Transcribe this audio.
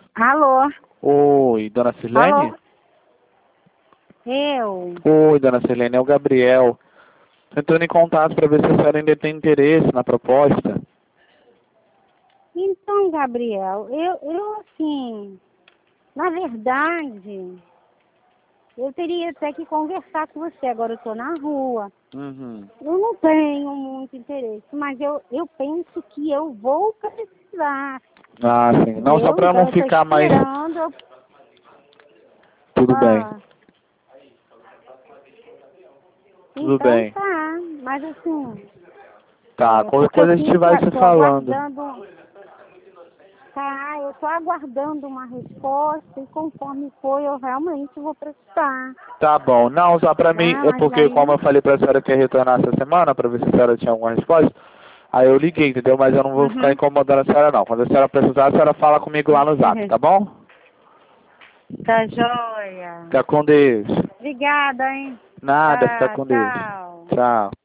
Alô? Oi, dona Sirlene? Alô? Eu? Oi, dona Sirlene, é o Gabriel. Tô entrando em contato para ver se a senhora ainda tem interesse na proposta. Então, Gabriel, eu assim, na verdade, eu teria até que conversar com você. Agora eu tô na rua. Uhum. Eu não tenho muito interesse, mas eu penso que eu vou precisar. Ah, sim. Não, só Entendeu? para eu Então não eu tô ficar mais... esperando. Tudo bem, Ah, tudo então bem. tá, mas assim, Tá, porque qualquer eu coisa a gente vai se tô falando. aguardando. Tá, eu tô aguardando uma resposta e conforme for eu realmente vou precisar, Tá bom. Não, só pra mim, tá? é Mas porque como eu aí, falei pra senhora que ia retornar essa semana, pra ver se a senhora tinha alguma resposta, aí eu liguei, entendeu? Mas eu não vou ficar uhum. incomodando a senhora não. Quando a senhora precisar, a senhora fala comigo lá no zap, tá bom? Tá joia. Fica com Deus. Obrigada, hein? Nada, fica Tá, com Deus. tchau. Tchau.